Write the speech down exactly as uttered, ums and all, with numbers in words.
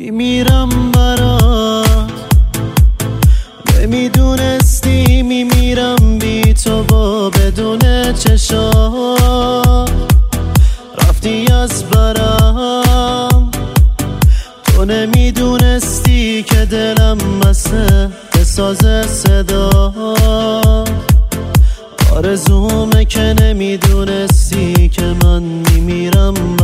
میمیرم برات، نمیدونستی میمیرم بی تو و بدون چشات. رفتی از برم، تو نمیدونستی که دلم مثل بساز صدا. آرزومه که نمیدونستی که من میمیرم